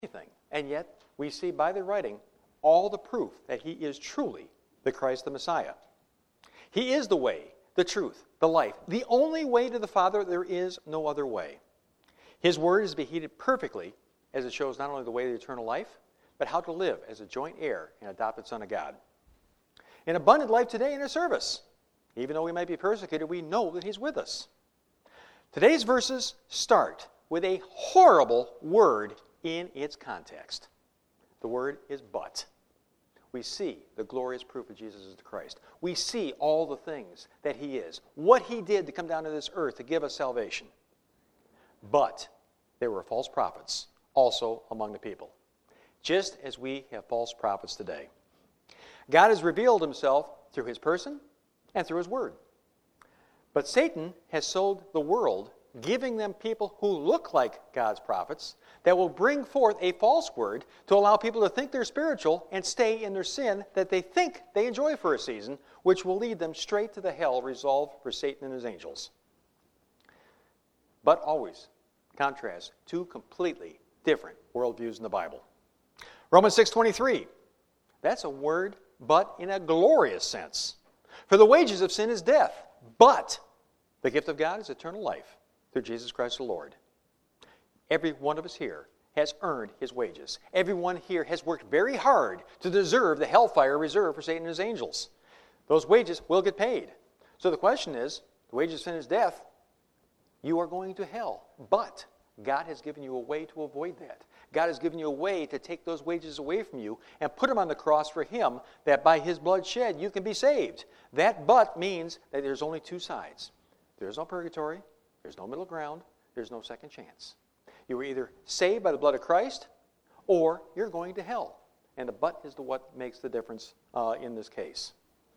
anything. And yet, we see by the writing all the proof that he is truly the Christ, the Messiah. He is the way, the truth, the life, the only way to the Father. There is no other way. His word is to be heeded perfectly, as it shows not only the way to eternal life, but how to live as a joint heir and adopted son of God. An abundant life today in his service. Even though we might be persecuted, we know that he's with us. Today's verses start with a horrible word in its context. The word is but. We see the glorious proof of Jesus as the Christ. We see all the things that he is, what he did to come down to this earth to give us salvation. But there were false prophets also among the people, just as we have false prophets today. God has revealed himself through his person and through his word. But Satan has sold the world, giving them people who look like God's prophets that will bring forth a false word to allow people to think they're spiritual and stay in their sin that they think they enjoy for a season, which will lead them straight to the hell reserved for Satan and his angels. But always contrast two completely different worldviews in the Bible. Romans 6:23, that's a word but in a glorious sense. For the wages of sin is death, but the gift of God is eternal life through Jesus Christ the Lord. Every one of us here has earned his wages. Everyone here has worked very hard to deserve the hellfire reserved for Satan and his angels. Those wages will get paid. So the question is, the wages of sin is death. You are going to hell. But God has given you a way to avoid that. God has given you a way to take those wages away from you and put them on the cross for him, that by his blood shed you can be saved. That but means that there's only two sides. There's no purgatory, there's no middle ground, there's no second chance. You are either saved by the blood of Christ or you're going to hell. And the but is what makes the difference in this case.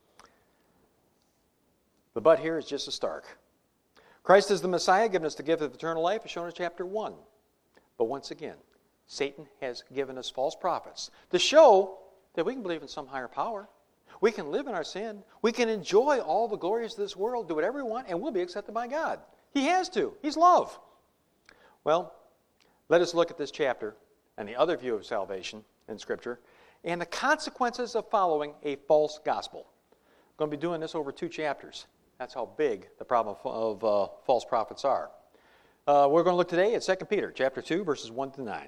The but here is just a stark. Christ is the Messiah, given us the gift of eternal life, as shown in chapter 1. But once again, Satan has given us false prophets to show that we can believe in some higher power. We can live in our sin. We can enjoy all the glories of this world, do whatever we want, and we'll be accepted by God. He has to. He's love. Well, let us look at this chapter and the other view of salvation in Scripture and the consequences of following a false gospel. I'm going to be doing this over 2 chapters. That's how big the problem of false prophets are. We're going to look today at 2 Peter chapter 2, verses 1 to 9.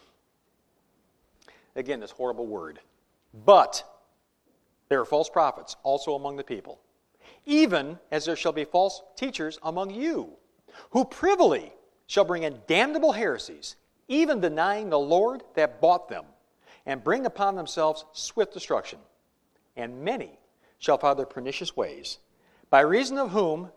Again, this horrible word. But there are false prophets also among the people, even as there shall be false teachers among you, who privily shall bring in damnable heresies, even denying the Lord that bought them, and bring upon themselves swift destruction. And many shall follow their pernicious ways, by reason of whom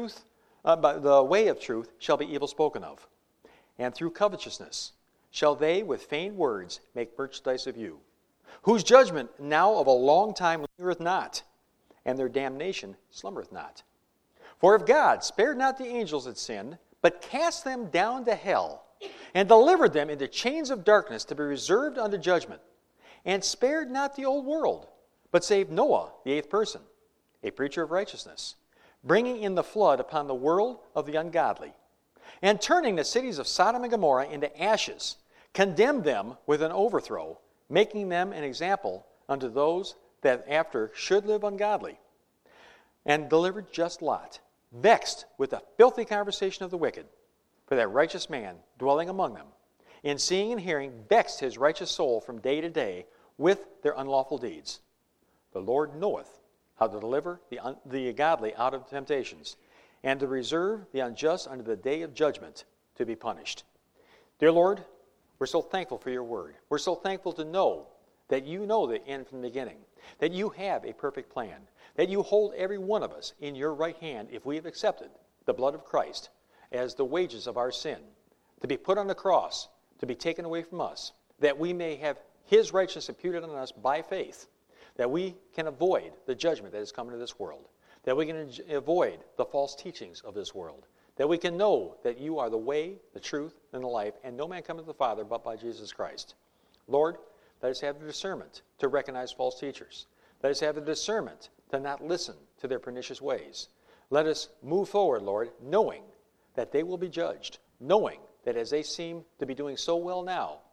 the way of truth shall be evil spoken of. And through covetousness shall they with feigned words make merchandise of you, whose judgment now of a long time lingereth not, and their damnation slumbereth not. For if God spared not the angels that sinned, but cast them down to hell, and delivered them into chains of darkness to be reserved unto judgment, and spared not the old world, but saved Noah, the 8th person, a preacher of righteousness, bringing in the flood upon the world of the ungodly, and turning the cities of Sodom and Gomorrah into ashes, condemned them with an overthrow, making them an example unto those that after should live ungodly, and delivered just Lot, vexed with the filthy conversation of the wicked, for that righteous man dwelling among them, in seeing and hearing, vexed his righteous soul from day to day with their unlawful deeds. The Lord knoweth how to deliver the godly out of temptations, and to reserve the unjust unto the day of judgment to be punished. Dear Lord, we're so thankful for your word. We're so thankful to know that you know the end from the beginning, that you have a perfect plan, that you hold every one of us in your right hand if we have accepted the blood of Christ as the wages of our sin, to be put on the cross, to be taken away from us, that we may have his righteousness imputed on us by faith, that we can avoid the judgment that has come into this world, that we can avoid the false teachings of this world, that we can know that you are the way, the truth, and the life, and no man cometh to the Father but by Jesus Christ. Lord, let us have the discernment to recognize false teachers. Let us have the discernment to not listen to their pernicious ways. Let us move forward, Lord, knowing that they will be judged, knowing that as they seem to be doing so well now,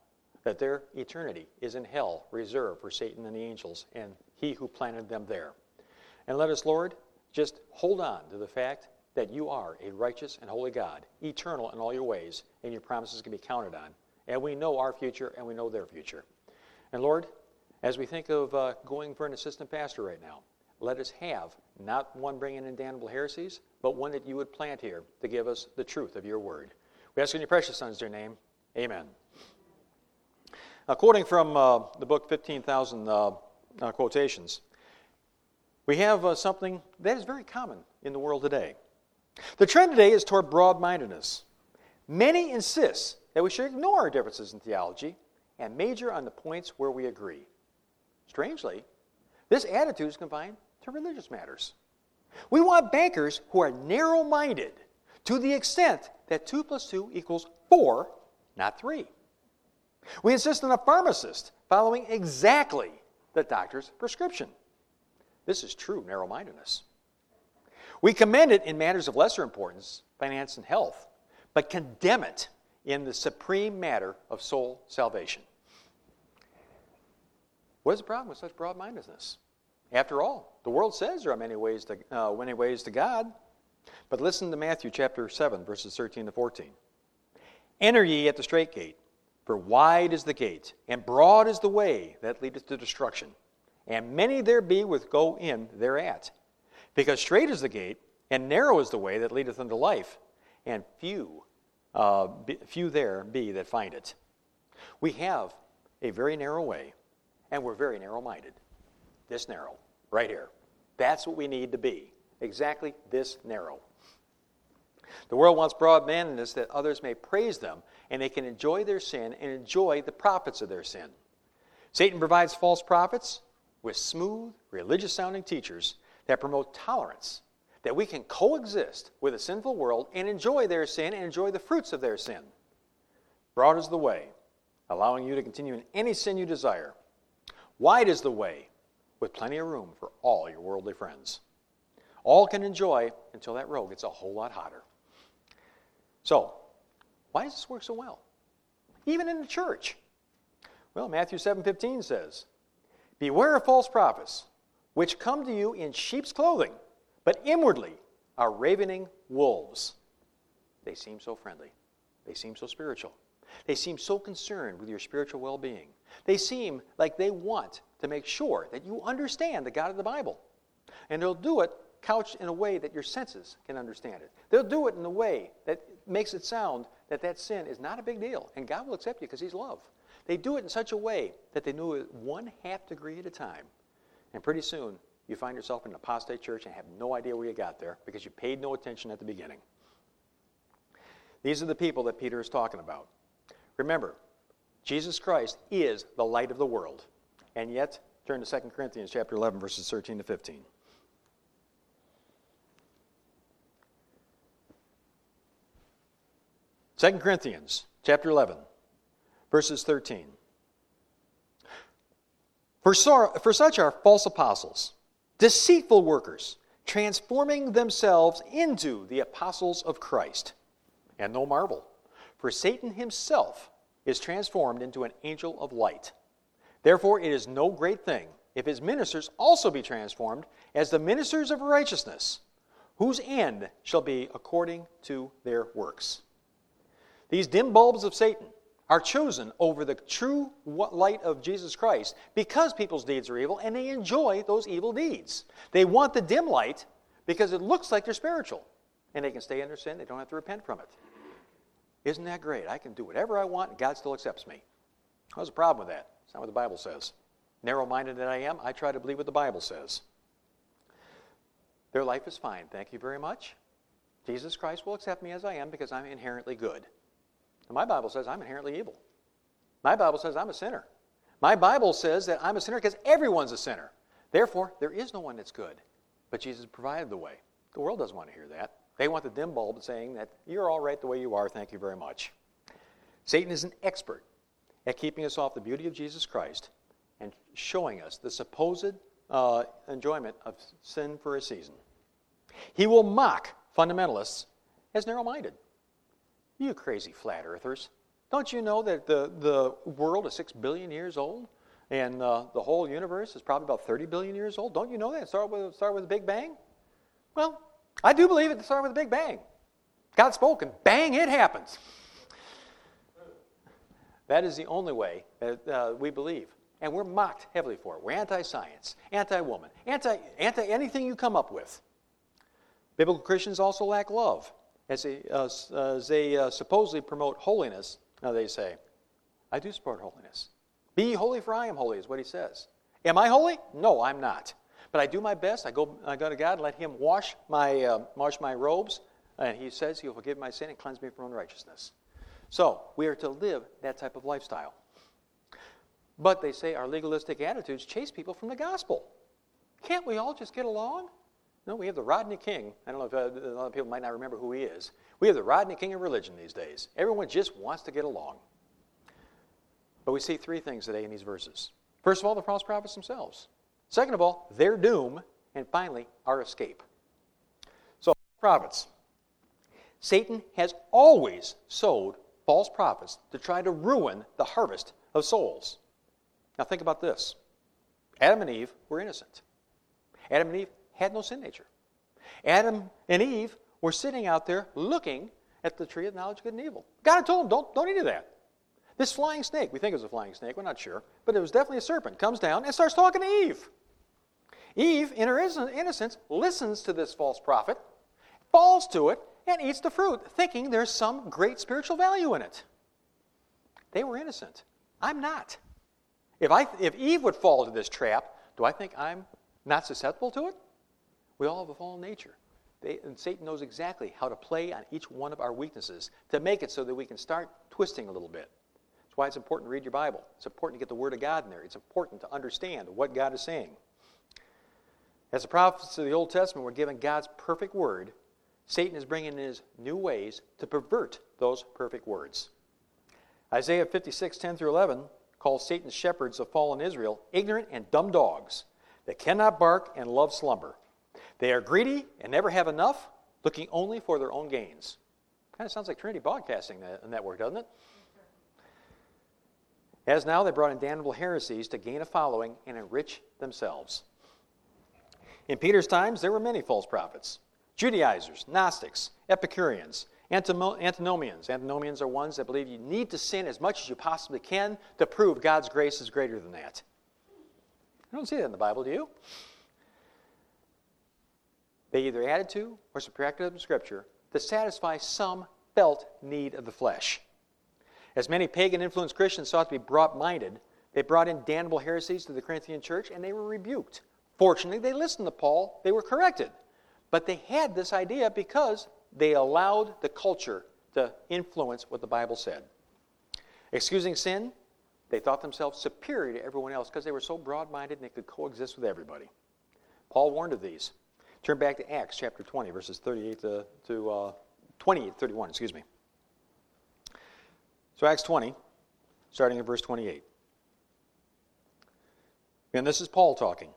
that their eternity is in hell, reserved for Satan and the angels, and he who planted them there. And let us, Lord, just hold on to the fact that you are a righteous and holy God, eternal in all your ways, and your promises can be counted on. And we know our future, and we know their future. And Lord, as we think of going for an assistant pastor right now, let us have not one bringing in damnable heresies, but one that you would plant here to give us the truth of your word. We ask in your precious Son's dear name, amen. Quoting from the book 15,000 Quotations, we have something that is very common in the world today. The trend today is toward broad-mindedness. Many insist that we should ignore our differences in theology and major on the points where we agree. Strangely, this attitude is confined to religious matters. We want bankers who are narrow-minded to the extent that 2 + 2 = 4, not 3. We insist on a pharmacist following exactly the doctor's prescription. This is true narrow-mindedness. We commend it in matters of lesser importance, finance and health, but condemn it in the supreme matter of soul salvation. What is the problem with such broad-mindedness? After all, the world says there are many ways to God. But listen to Matthew chapter 7, verses 13 to 14. Enter ye at the strait gate, for wide is the gate, and broad is the way that leadeth to destruction, and many there be which go in thereat. Because strait is the gate, and narrow is the way that leadeth unto life, and few there be that find it. We have a very narrow way, and we're very narrow-minded. This narrow, right here. That's what we need to be. Exactly this narrow. The world wants broad-mindedness that others may praise them, and they can enjoy their sin and enjoy the profits of their sin. Satan provides false prophets with smooth, religious-sounding teachers that promote tolerance, that we can coexist with a sinful world and enjoy their sin and enjoy the fruits of their sin. Broad is the way, allowing you to continue in any sin you desire. Wide is the way, with plenty of room for all your worldly friends. All can enjoy until that road gets a whole lot hotter. So, why does this work so well? Even in the church. Well, Matthew 7:15 says, beware of false prophets, which come to you in sheep's clothing, but inwardly are ravening wolves. They seem so friendly. They seem so spiritual. They seem so concerned with your spiritual well-being. They seem like they want to make sure that you understand the God of the Bible. And they'll do it couched in a way that your senses can understand it. They'll do it in a way that makes it sound that that sin is not a big deal, and God will accept you because he's love. They do it in such a way that they know it 1/2 degree at a time. And pretty soon, you find yourself in an apostate church and have no idea where you got there because you paid no attention at the beginning. These are the people that Peter is talking about. Remember, Jesus Christ is the light of the world. And yet, turn to 2 Corinthians chapter 11, verses 13 to 15. Second Corinthians chapter 11, verses 13. For such are false apostles, deceitful workers, transforming themselves into the apostles of Christ. And no marvel, for Satan himself is transformed into an angel of light. Therefore it is no great thing if his ministers also be transformed as the ministers of righteousness, whose end shall be according to their works. These dim bulbs of Satan are chosen over the true light of Jesus Christ because people's deeds are evil and they enjoy those evil deeds. They want the dim light because it looks like they're spiritual and they can stay in their sin. They don't have to repent from it. Isn't that great? I can do whatever I want and God still accepts me. What's the problem with that? It's not what the Bible says. Narrow-minded that I am, I try to believe what the Bible says. Their life is fine. Thank you very much. Jesus Christ will accept me as I am because I'm inherently good. And my Bible says I'm inherently evil. My Bible says I'm a sinner. My Bible says that I'm a sinner because everyone's a sinner. Therefore, there is no one that's good. But Jesus provided the way. The world doesn't want to hear that. They want the dim bulb saying that you're all right the way you are, thank you very much. Satan is an expert at keeping us off the beauty of Jesus Christ and showing us the supposed enjoyment of sin for a season. He will mock fundamentalists as narrow-minded. You crazy flat earthers. Don't you know that the world is 6 billion years old? And the whole universe is probably about 30 billion years old? Don't you know that? It started with the Big Bang? Well, I do believe it started with the Big Bang. God spoke and bang, it happens. That is the only way that we believe. And we're mocked heavily for it. We're anti-science, anti-woman, anti anything you come up with. Biblical Christians also lack love. As they supposedly promote holiness, now they say, I do support holiness. Be ye holy, for I am holy, is what he says. Am I holy? No, I'm not. But I do my best. I go to God and let him wash my robes, and he says he'll forgive my sin and cleanse me from unrighteousness. So we are to live that type of lifestyle. But they say our legalistic attitudes chase people from the gospel. Can't we all just get along? No, we have the Rodney King. I don't know if a lot of people might not remember who he is. We have the Rodney King of religion these days. Everyone just wants to get along. But we see three things today in these verses. First of all, the false prophets themselves. Second of all, their doom. And finally, our escape. So, prophets. Satan has always sowed false prophets to try to ruin the harvest of souls. Now think about this. Adam and Eve were innocent. Adam and Eve had no sin nature. Adam and Eve were sitting out there looking at the tree of knowledge of good and evil. God had told them, don't eat of that. This flying snake, we think it was a flying snake, we're not sure, but it was definitely a serpent, comes down and starts talking to Eve. Eve, in her innocence, listens to this false prophet, falls to it, and eats the fruit, thinking there's some great spiritual value in it. They were innocent. I'm not. If Eve would fall into this trap, do I think I'm not susceptible to it? We all have a fallen nature. And Satan knows exactly how to play on each one of our weaknesses to make it so that we can start twisting a little bit. That's why it's important to read your Bible. It's important to get the Word of God in there. It's important to understand what God is saying. As the prophets of the Old Testament were given God's perfect Word, Satan is bringing in his new ways to pervert those perfect words. Isaiah 56, 10 through 11 calls Satan's shepherds of fallen Israel ignorant and dumb dogs that cannot bark and love slumber. They are greedy and never have enough, looking only for their own gains. Kind of sounds like Trinity Broadcasting Network, doesn't it? As now they brought in damnable heresies to gain a following and enrich themselves. In Peter's times, there were many false prophets. Judaizers, Gnostics, Epicureans, Antinomians. Antinomians are ones that believe you need to sin as much as you possibly can to prove God's grace is greater than that. I don't see that in the Bible, do you? They either added to or subtracted from Scripture to satisfy some felt need of the flesh. As many pagan-influenced Christians sought to be broad-minded, they brought in damnable heresies to the Corinthian church, and they were rebuked. Fortunately, they listened to Paul. They were corrected. But they had this idea because they allowed the culture to influence what the Bible said. Excusing sin, they thought themselves superior to everyone else because they were so broad-minded and they could coexist with everybody. Paul warned of these. Turn back to Acts chapter 20, verses 28 to 31. So Acts 20, starting at verse 28. And this is Paul talking.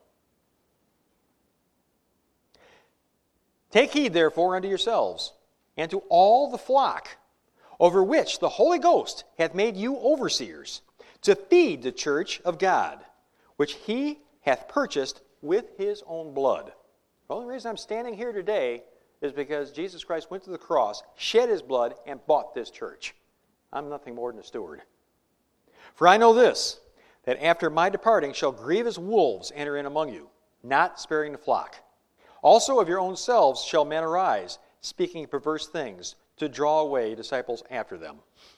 Take heed, therefore, unto yourselves, and to all the flock, over which the Holy Ghost hath made you overseers, to feed the church of God, which he hath purchased with his own blood. The only reason I'm standing here today is because Jesus Christ went to the cross, shed his blood, and bought this church. I'm nothing more than a steward. For I know this, that after my departing shall grievous wolves enter in among you, not sparing the flock. Also of your own selves shall men arise, speaking perverse things, to draw away disciples after them.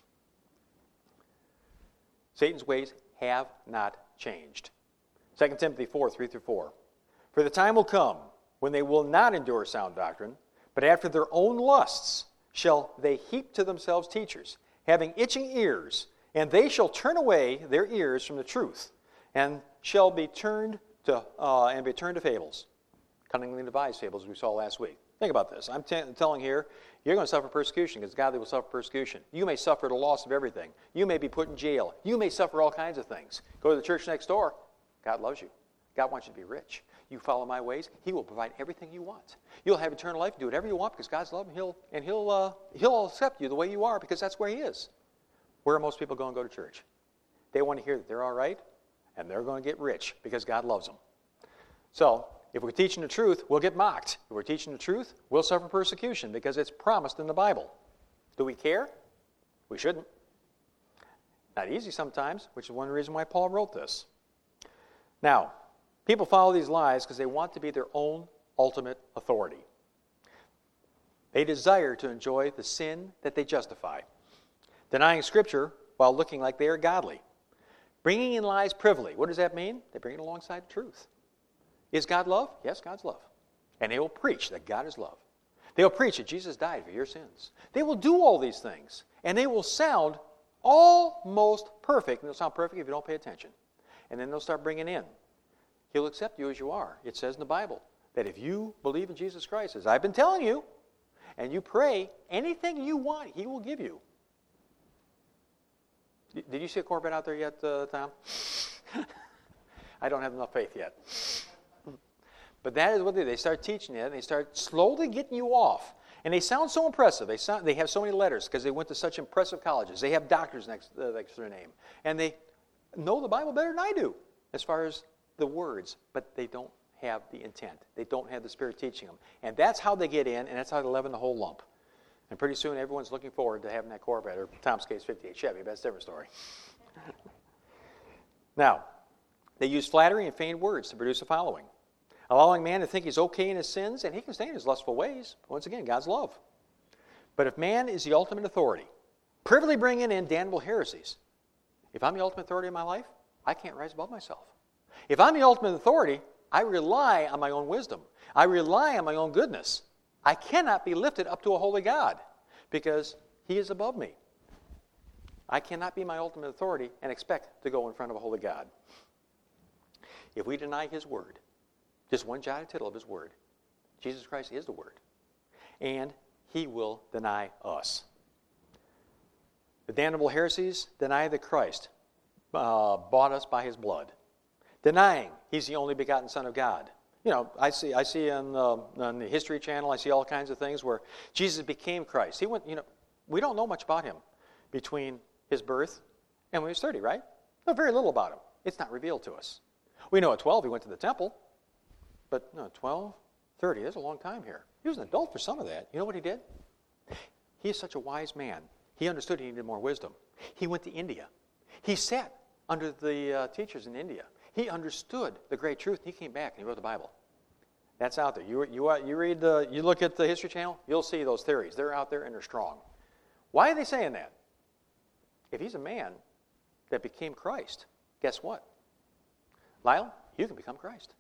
Satan's ways have not changed. 2 Timothy 4, 3 through 4. For the time will come when they will not endure sound doctrine, but after their own lusts shall they heap to themselves teachers, having itching ears, and they shall turn away their ears from the truth, and shall be turned to fables. Cunningly devised fables, as we saw last week. Think about this. I'm telling here, you're going to suffer persecution because God will suffer persecution. You may suffer the loss of everything. You may be put in jail. You may suffer all kinds of things. Go to the church next door. God loves you. God wants you to be rich. You follow my ways, he will provide everything you want. You'll have eternal life. Do whatever you want because God's love, and he'll accept you the way you are because that's where he is. where are most people going to go to church? They want to hear that they're all right, and they're going to get rich because God loves them. So, if we're teaching the truth, we'll get mocked. If we're teaching the truth, we'll suffer persecution because it's promised in the Bible. Do we care? We shouldn't. Not easy sometimes, which is one reason why Paul wrote this. Now, people follow these lies because they want to be their own ultimate authority. They desire to enjoy the sin that they justify, denying Scripture while looking like they are godly. Bringing in lies privily. What does that mean? They bring it alongside the truth. Is God love? Yes, God's love. And they will preach that God is love. They will preach that Jesus died for your sins. They will do all these things. And they will sound almost perfect. And they'll sound perfect if you don't pay attention. And then they'll start bringing in. He'll accept you as you are. It says in the Bible that if you believe in Jesus Christ, as I've been telling you, and you pray, anything you want, He will give you. Did you see a Corvette out there yet, Tom? I don't have enough faith yet. But that is what they do. They start teaching it, and they start slowly getting you off. And they sound so impressive. They have so many letters because they went to such impressive colleges. They have doctors next to their name. And they know the Bible better than I do as far as the words, but they don't have the intent. They don't have the Spirit teaching them. And that's how they get in, and that's how they leaven the whole lump. And pretty soon everyone's looking forward to having that Corvette or Tom's case 58 Chevy, but that's a different story. Now, they use flattery and feigned words to produce a following, allowing man to think he's okay in his sins, and he can stay in his lustful ways. Once again, God's love. But if man is the ultimate authority, privily bringing in damnable heresies, if I'm the ultimate authority in my life, I can't rise above myself. If I'm the ultimate authority, I rely on my own wisdom. I rely on my own goodness. I cannot be lifted up to a holy God because He is above me. I cannot be my ultimate authority and expect to go in front of a holy God. If we deny His word, just one jot or tittle of His word, Jesus Christ is the word, and He will deny us. The damnable heresies deny that Christ bought us by His blood, denying He's the only begotten Son of God. You know, I see on the History Channel, I see all kinds of things where Jesus became Christ. He went, we don't know much about Him between His birth and when He was 30, right? Know very little about Him. It's not revealed to us. We know at 12 He went to the temple, but no, 12, 30, there's a long time here. He was an adult for some of that. You know what He did? He is such a wise man. He understood He needed more wisdom. He went to India. He sat under the teachers in India. He understood the great truth. He came back and he wrote the Bible. That's out there. You look at the History Channel, you'll see those theories. They're out there and they're strong. Why are they saying that? If He's a man that became Christ, guess what? Lyle, you can become Christ.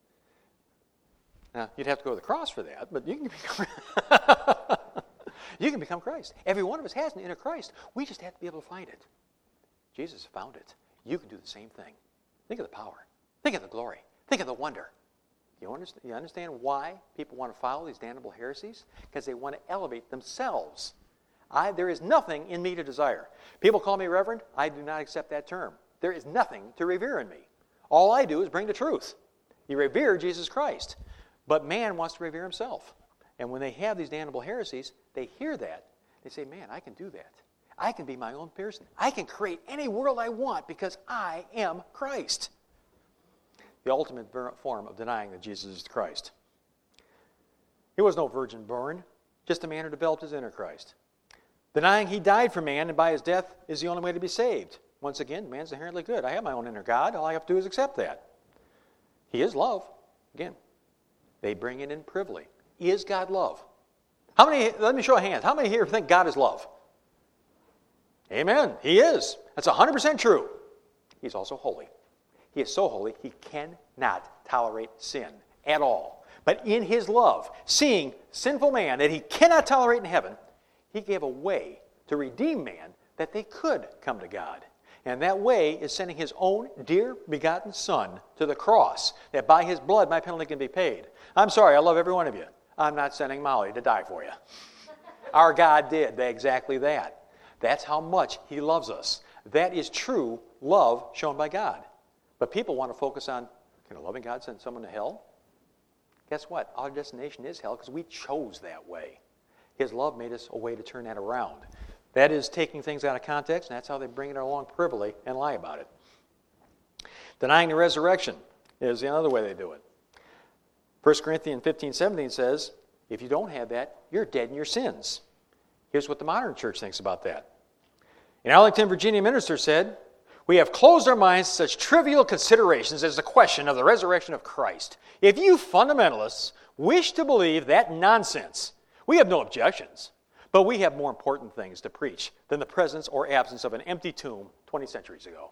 Now, you'd have to go to the cross for that, but you can become you can become Christ. Every one of us has an inner Christ. We just have to be able to find it. Jesus found it. You can do the same thing. Think of the power. Think of the glory. Think of the wonder. You understand why people want to follow these damnable heresies? Because they want to elevate themselves. There is nothing in me to desire. People call me reverend. I do not accept that term. There is nothing to revere in me. All I do is bring the truth. You revere Jesus Christ. But man wants to revere himself. And when they have these damnable heresies, they hear that. They say, man, I can do that. I can be my own person. I can create any world I want because I am Christ. The ultimate form of denying that Jesus is Christ. He was no virgin born, just a man who developed his inner Christ. Denying He died for man and by His death is the only way to be saved. Once again, man's inherently good. I have my own inner God. All I have to do is accept that. He is love. Again, they bring it in privily. Is God love? How many, let me show a hand. How many here think God is love? Amen. He is. That's 100% true. He's also holy. He is so holy, He cannot tolerate sin at all. But in His love, seeing sinful man that He cannot tolerate in heaven, He gave a way to redeem man that they could come to God. And that way is sending His own dear begotten Son to the cross, that by His blood my penalty can be paid. I'm sorry, I love every one of you. I'm not sending Molly to die for you. Our God did exactly that. That's how much He loves us. That is true love shown by God. But people want to focus on, can a loving God send someone to hell? Guess what? Our destination is hell because we chose that way. His love made us a way to turn that around. That is taking things out of context, and that's how they bring it along privily and lie about it. Denying the resurrection is another way they do it. 1 Corinthians 15:17 says, if you don't have that, you're dead in your sins. Here's what the modern church thinks about that. An Arlington, Virginia minister said, we have closed our minds to such trivial considerations as the question of the resurrection of Christ. If you fundamentalists wish to believe that nonsense, we have no objections, but we have more important things to preach than the presence or absence of an empty tomb 20 centuries ago.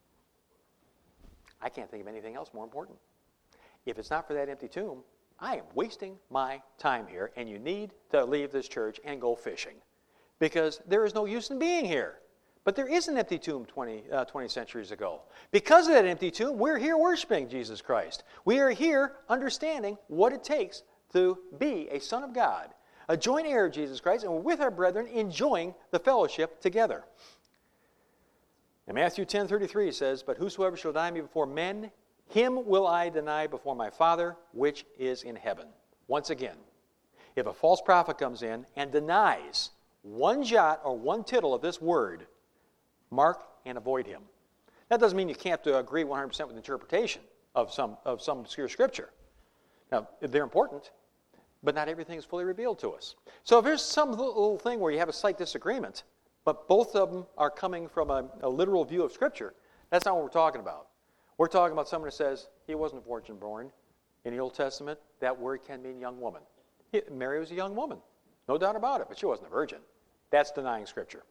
I can't think of anything else more important. If it's not for that empty tomb, I am wasting my time here, and you need to leave this church and go fishing, because there is no use in being here. But there is an empty tomb 20 centuries ago. Because of that empty tomb, we're here worshiping Jesus Christ. We are here understanding what it takes to be a son of God, a joint heir of Jesus Christ, and with our brethren enjoying the fellowship together. And Matthew 10:33 says, but whosoever shall deny me before men, him will I deny before my Father which is in heaven. Once again, if a false prophet comes in and denies one jot or one tittle of this word, mark and avoid him. That doesn't mean you can't agree 100% with the interpretation of some obscure scripture. Now, they're important, but not everything is fully revealed to us. So if there's some little thing where you have a slight disagreement, but both of them are coming from a literal view of Scripture, that's not what we're talking about. We're talking about someone who says he wasn't a virgin born. In the Old Testament, that word can mean young woman. Mary was a young woman, no doubt about it, but she wasn't a virgin. That's denying Scripture.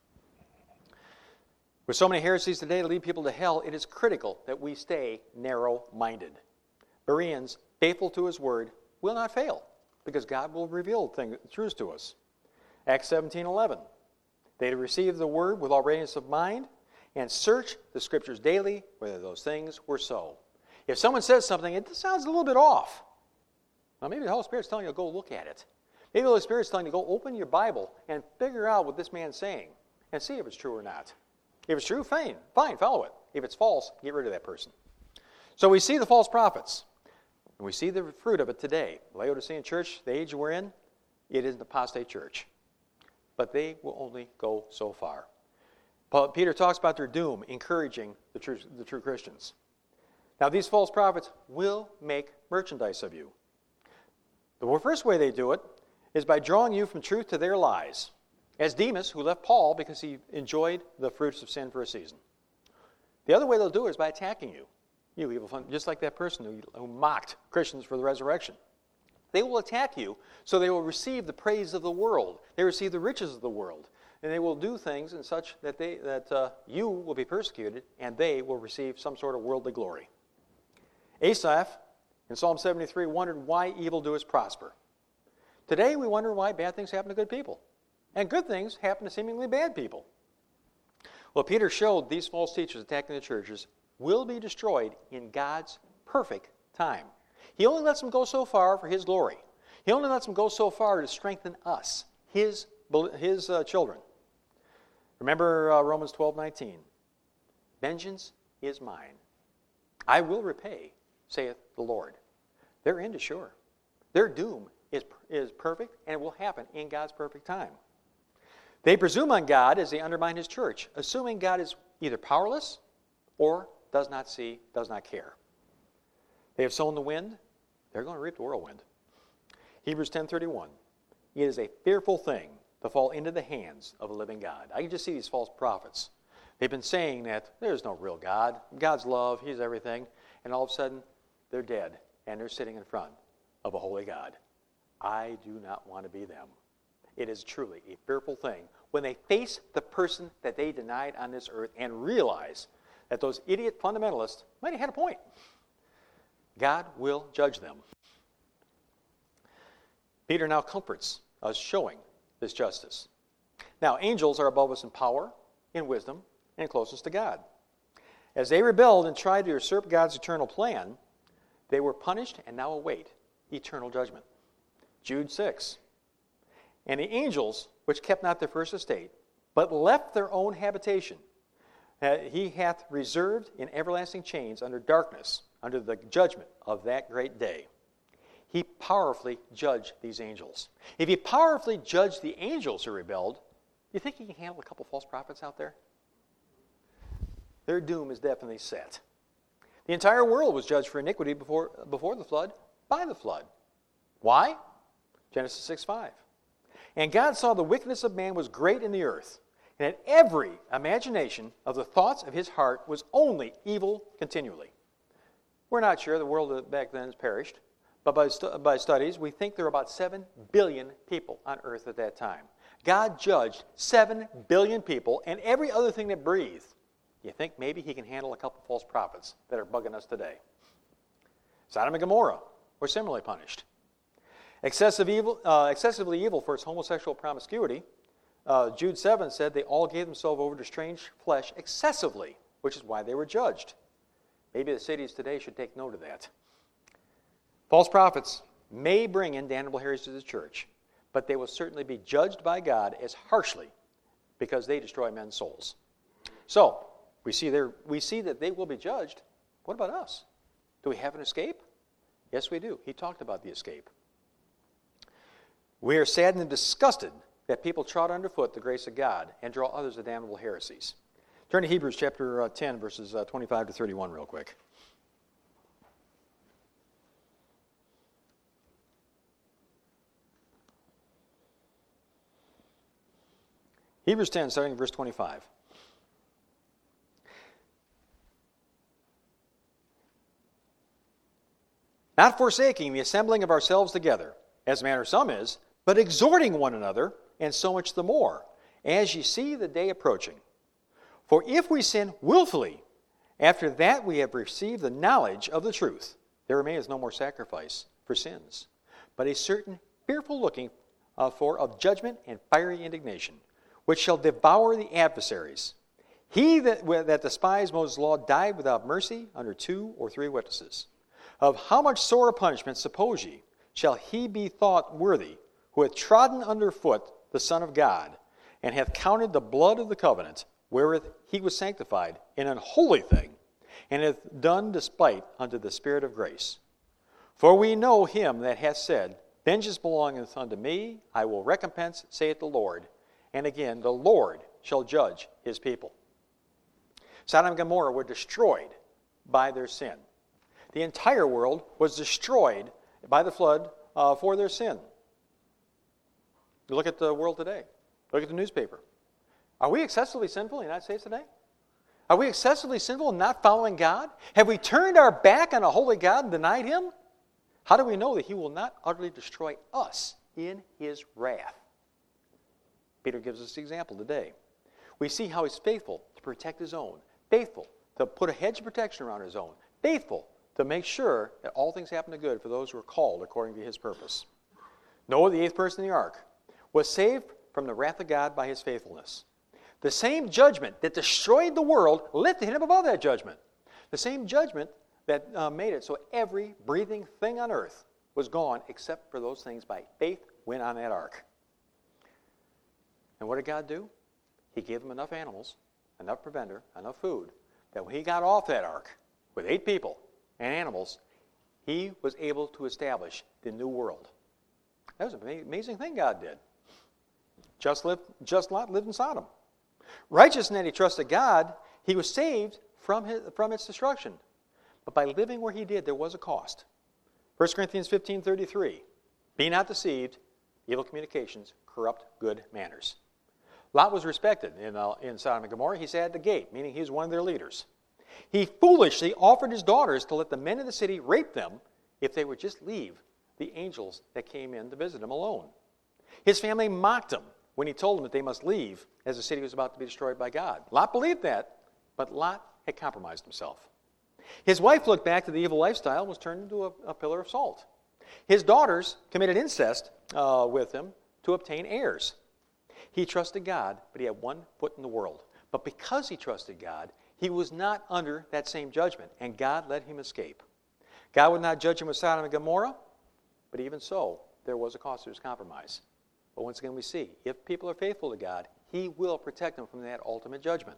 With so many heresies today to lead people to hell, it is critical that we stay narrow-minded. Bereans, faithful to his word, will not fail, because God will reveal truths to us. Acts 17:11. They receive the word with all readiness of mind and search the Scriptures daily whether those things were so. If someone says something, it sounds a little bit off. Now maybe the Holy Spirit's telling you to go look at it. Maybe the Holy Spirit's telling you to go open your Bible and figure out what this man's saying and see if it's true or not. If it's true, fine, follow it. If it's false, get rid of that person. So we see the false prophets, and we see the fruit of it today. Laodicean church, the age we're in, it is an apostate church. But they will only go so far. Peter talks about their doom, encouraging the true Christians. Now, these false prophets will make merchandise of you. The first way they do it is by drawing you from truth to their lies, as Demas, who left Paul because he enjoyed the fruits of sin for a season. The other way they'll do it is by attacking you. You evil fun, just like that person who mocked Christians for the resurrection. They will attack you, so they will receive the praise of the world. They receive the riches of the world. And they will do things in such that you will be persecuted, and they will receive some sort of worldly glory. Asaph, in Psalm 73, wondered why evildoers prosper. Today, we wonder why bad things happen to good people, and good things happen to seemingly bad people. Well, Peter showed these false teachers attacking the churches will be destroyed in God's perfect time. He only lets them go so far for His glory. He only lets them go so far to strengthen us, His children. Remember Romans 12:19. Vengeance is mine. I will repay, saith the Lord. Their end is sure. Their doom is perfect, and it will happen in God's perfect time. They presume on God as they undermine His church, assuming God is either powerless or does not see, does not care. They have sown the wind, they're going to reap the whirlwind. Hebrews 10:31. It is a fearful thing to fall into the hands of a living God. I can just see these false prophets. They've been saying that there's no real God. God's love, He's everything. And all of a sudden, they're dead, and they're sitting in front of a holy God. I do not want to be them. It is truly a fearful thing when they face the person that they denied on this earth and realize that those idiot fundamentalists might have had a point. God will judge them. Peter now comforts us, showing this justice. Now, angels are above us in power, in wisdom, and closest to God. As they rebelled and tried to usurp God's eternal plan, they were punished and now await eternal judgment. Jude 6. And the angels, which kept not their first estate, but left their own habitation, He hath reserved in everlasting chains under darkness, under the judgment of that great day. He powerfully judged these angels. If He powerfully judged the angels who rebelled, You think he can handle a couple false prophets out there? Their doom is definitely set. The entire world was judged for iniquity before the flood, by the flood. Why? Genesis 6:5. And God saw the wickedness of man was great in the earth, and that every imagination of the thoughts of his heart was only evil continually. We're not sure. The world back then has perished. But by studies, we think there were about 7 billion people on earth at that time. God judged 7 billion people and every other thing that breathed. You think maybe he can handle a couple false prophets that are bugging us today? Sodom and Gomorrah were similarly punished. Excessively evil for its homosexual promiscuity. Jude 7 said they all gave themselves over to strange flesh excessively, which is why they were judged. Maybe the cities today should take note of that. False prophets may bring in damnable heresies to the church, but they will certainly be judged by God as harshly because they destroy men's souls. So, we see that they will be judged. What about us? Do we have an escape? Yes, we do. He talked about the escape. We are saddened and disgusted that people trot underfoot the grace of God and draw others to damnable heresies. Turn to Hebrews chapter 10, verses 25 to 31 real quick. Hebrews 10, starting in verse 25. Not forsaking the assembling of ourselves together, as manner some is, but exhorting one another, and so much the more, as ye see the day approaching. For if we sin willfully, after that we have received the knowledge of the truth, there remains no more sacrifice for sins, but a certain fearful looking for of judgment and fiery indignation, which shall devour the adversaries. He that despised Moses' law died without mercy under 2 or 3 witnesses. Of how much sorer punishment, suppose ye, shall he be thought worthy, who hath trodden under foot the Son of God, and hath counted the blood of the covenant, wherewith he was sanctified, an unholy thing, and hath done despite unto the Spirit of grace? For we know him that hath said, Vengeance belongeth unto me, I will recompense, saith the Lord. And again, the Lord shall judge his people. Sodom and Gomorrah were destroyed by their sin. The entire world was destroyed by the flood for their sin. You look at the world today. Look at the newspaper. Are we excessively sinful in the United States today? Are we excessively sinful and not following God? Have we turned our back on a holy God and denied him? How do we know that he will not utterly destroy us in his wrath? Peter gives us the example today. We see how he's faithful to protect his own, faithful to put a hedge of protection around his own, faithful to make sure that all things happen to good for those who are called according to his purpose. Noah, the 8th person in the ark, was saved from the wrath of God by his faithfulness. The same judgment that destroyed the world lifted him above that judgment. The same judgment that made it so every breathing thing on earth was gone except for those things by faith went on that ark. And what did God do? He gave them enough animals, enough provender, enough food, that when he got off that ark with 8 people and animals, he was able to establish the new world. That was an amazing thing God did. Just Lot lived in Sodom. Righteous in that he trusted God, he was saved from its destruction. But by living where he did, there was a cost. 1 Corinthians 15:33, be not deceived, evil communications corrupt good manners. Lot was respected in Sodom and Gomorrah. He sat at the gate, meaning he was one of their leaders. He foolishly offered his daughters to let the men of the city rape them if they would just leave the angels that came in to visit him alone. His family mocked him when he told them that they must leave as the city was about to be destroyed by God. Lot believed that, but Lot had compromised himself. His wife looked back to the evil lifestyle and was turned into a pillar of salt. His daughters committed incest with him to obtain heirs. He trusted God, but he had one foot in the world. But because he trusted God, he was not under that same judgment, and God let him escape. God would not judge him with Sodom and Gomorrah, but even so, there was a cost to his compromise. But once again, we see, if people are faithful to God, he will protect them from that ultimate judgment.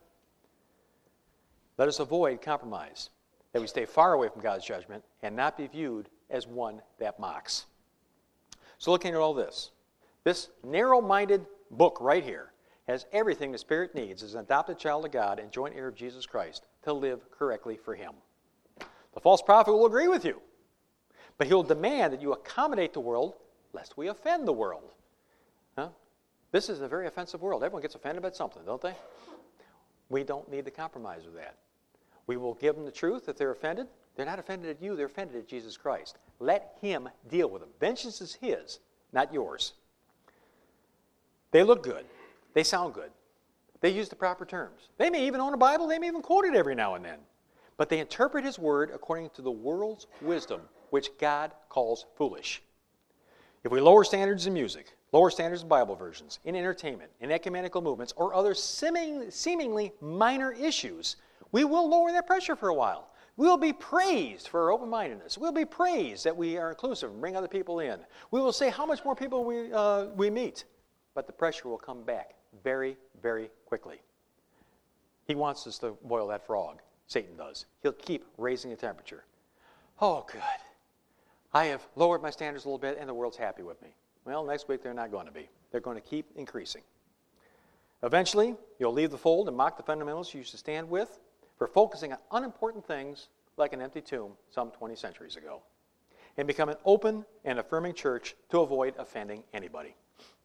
Let us avoid compromise, that we stay far away from God's judgment and not be viewed as one that mocks. So looking at all this narrow-minded book right here has everything the Spirit needs as an adopted child of God and joint heir of Jesus Christ to live correctly for Him. The false prophet will agree with you, but he'll demand that you accommodate the world lest we offend the world. Huh? This is a very offensive world. Everyone gets offended about something, don't they? We don't need to compromise with that. We will give them the truth if they're offended. They're not offended at you, they're offended at Jesus Christ. Let Him deal with them. Vengeance is His, not yours. They look good. They sound good. They use the proper terms. They may even own a Bible. They may even quote it every now and then. But they interpret His Word according to the world's wisdom, which God calls foolish. If we lower standards in music, lower standards in Bible versions, in entertainment, in ecumenical movements, or other seemingly minor issues, we will lower that pressure for a while. We'll be praised for our open-mindedness. We'll be praised that we are inclusive and bring other people in. We will say how much more people we meet. But the pressure will come back very, very quickly. He wants us to boil that frog. Satan does. He'll keep raising the temperature. Oh, good. I have lowered my standards a little bit and the world's happy with me. Well, next week they're not going to be. They're going to keep increasing. Eventually, you'll leave the fold and mock the fundamentals you used to stand with for focusing on unimportant things like an empty tomb some 20 centuries ago, and become an open and affirming church to avoid offending anybody.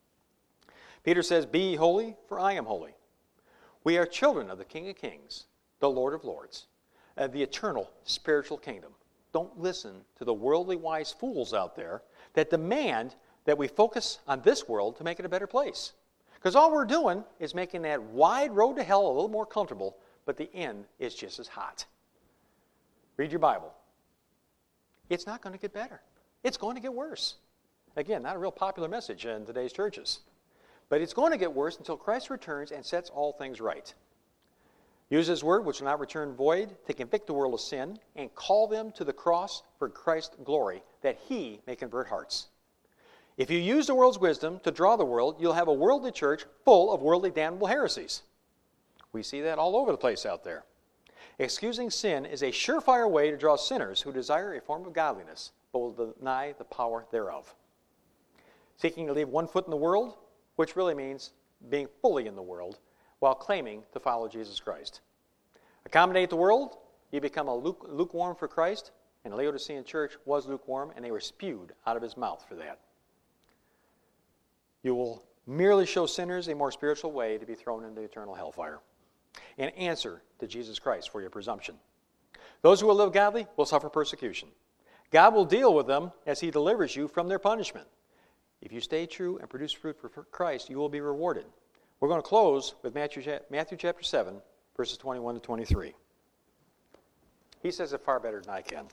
Peter says, "Be ye holy, for I am holy." We are children of the King of Kings, the Lord of Lords, the eternal spiritual kingdom. Don't listen to the worldly wise fools out there that demand that we focus on this world to make it a better place. Because all we're doing is making that wide road to hell a little more comfortable, but the end is just as hot. Read your Bible. It's not going to get better. It's going to get worse. Again, not a real popular message in today's churches. But it's going to get worse until Christ returns and sets all things right. Use His word, which will not return void, to convict the world of sin and call them to the cross for Christ's glory, that He may convert hearts. If you use the world's wisdom to draw the world, you'll have a worldly church full of worldly damnable heresies. We see that all over the place out there. Excusing sin is a surefire way to draw sinners who desire a form of godliness, but will deny the power thereof. Seeking to leave one foot in the world, which really means being fully in the world, while claiming to follow Jesus Christ. Accommodate the world, you become a lukewarm for Christ, and the Laodicean church was lukewarm, and they were spewed out of His mouth for that. You will merely show sinners a more spiritual way to be thrown into eternal hellfire, and answer to Jesus Christ for your presumption. Those who will live godly will suffer persecution. God will deal with them as He delivers you from their punishment. If you stay true and produce fruit for Christ, you will be rewarded. We're going to close with Matthew chapter 7, verses 21 to 23. He says it far better than I can.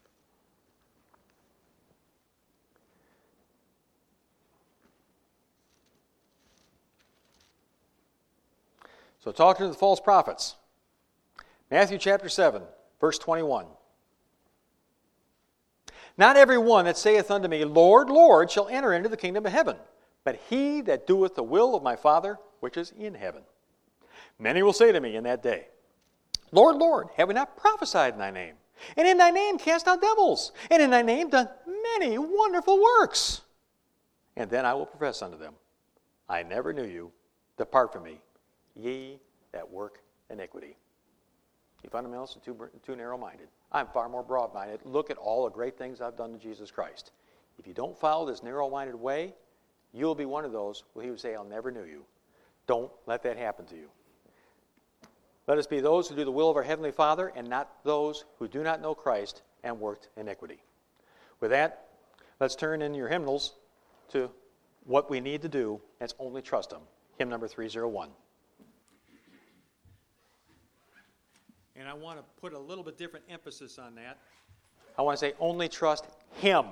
So talking to the false prophets. Matthew chapter 7, verse 21. "Not every one that saith unto me, Lord, Lord, shall enter into the kingdom of heaven, but he that doeth the will of my Father which is in heaven. Many will say to me in that day, Lord, Lord, have we not prophesied in thy name? And in thy name cast out devils, and in thy name done many wonderful works. And then I will profess unto them, I never knew you. Depart from me, ye that work iniquity." You fundamentalists are too narrow-minded. I'm far more broad-minded. Look at all the great things I've done to Jesus Christ. If you don't follow this narrow-minded way, you'll be one of those who He would say, I'll never knew you. Don't let that happen to you. Let us be those who do the will of our Heavenly Father and not those who do not know Christ and worked iniquity. With that, let's turn in your hymnals to what we need to do. That's only trust Him. Hymn number 301. And I want to put a little bit different emphasis on that. I want to say only trust Him.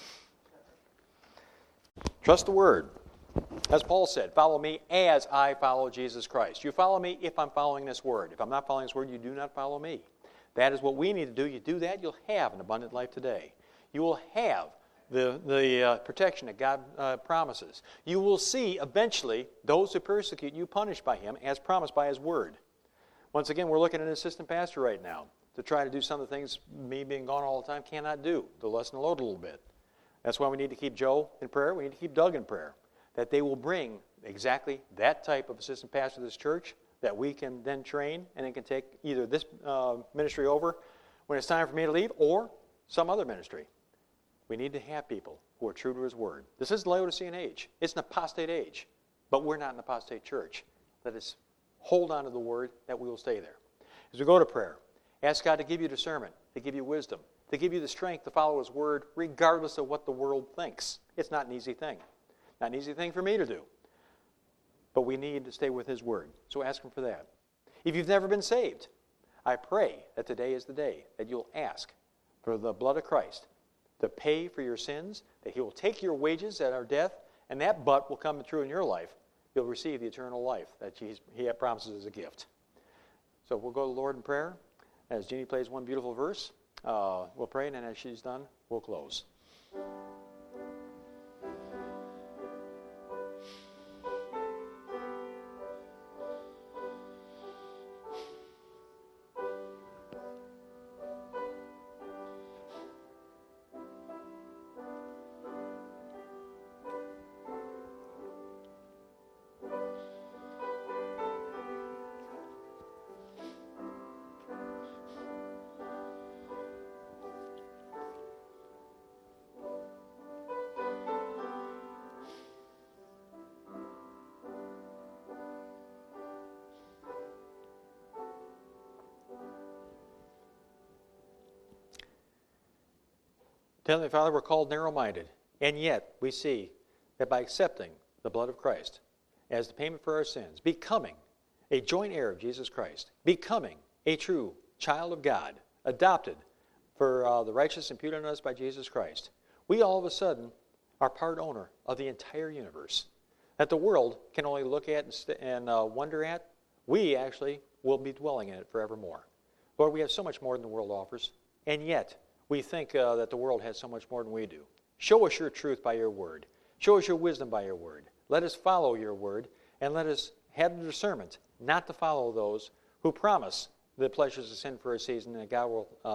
Trust the Word. As Paul said, follow me as I follow Jesus Christ. You follow me if I'm following this Word. If I'm not following this Word, you do not follow me. That is what we need to do. You do that, you'll have an abundant life today. You will have the protection that God promises. You will see eventually those who persecute you punished by Him as promised by His Word. Once again, we're looking at an assistant pastor right now to try to do some of the things me being gone all the time cannot do, to lessen the load a little bit. That's why we need to keep Joe in prayer. We need to keep Doug in prayer, that they will bring exactly that type of assistant pastor of this church that we can then train and then can take either this ministry over when it's time for me to leave or some other ministry. We need to have people who are true to His Word. This is the Laodicean age. It's an apostate age, but we're not an apostate church. Let us hold on to the Word that we will stay there. As we go to prayer, ask God to give you discernment, to give you wisdom, to give you the strength to follow His Word regardless of what the world thinks. It's not an easy thing. Not an easy thing for me to do. But we need to stay with His Word. So ask Him for that. If you've never been saved, I pray that today is the day that you'll ask for the blood of Christ to pay for your sins, that He will take your wages at our death, and that but will come true in your life. You'll receive the eternal life that He promises as a gift. So we'll go to the Lord in prayer. As Jeannie plays one beautiful verse, we'll pray, and then as she's done, we'll close. Heavenly Father, we're called narrow-minded, and yet we see that by accepting the blood of Christ as the payment for our sins, becoming a joint heir of Jesus Christ, becoming a true child of God, adopted for the righteousness imputed on us by Jesus Christ, we all of a sudden are part owner of the entire universe. That the world can only look at and wonder at, we actually will be dwelling in it forevermore. Lord, we have so much more than the world offers, and yet we think that the world has so much more than we do. Show us your truth by your word. Show us your wisdom by your word. Let us follow your word, and let us have the discernment not to follow those who promise the pleasures of sin for a season, and God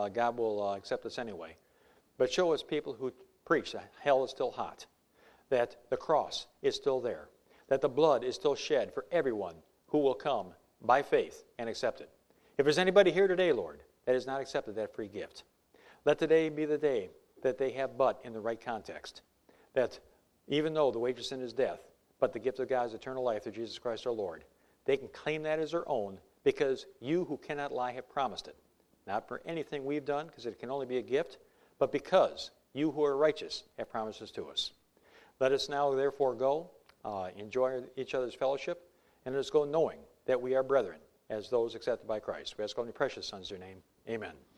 will accept us anyway. But show us people who preach that hell is still hot, that the cross is still there, that the blood is still shed for everyone who will come by faith and accept it. If there's anybody here today, Lord, that has not accepted that free gift, let today be the day that they have but in the right context. That even though the wage of sin is death, but the gift of God is eternal life through Jesus Christ our Lord, they can claim that as their own because you who cannot lie have promised it. Not for anything we've done, because it can only be a gift, but because you who are righteous have promised this to us. Let us now therefore go, enjoy each other's fellowship, and let us go knowing that we are brethren as those accepted by Christ. We ask all in your precious Son's name. Amen.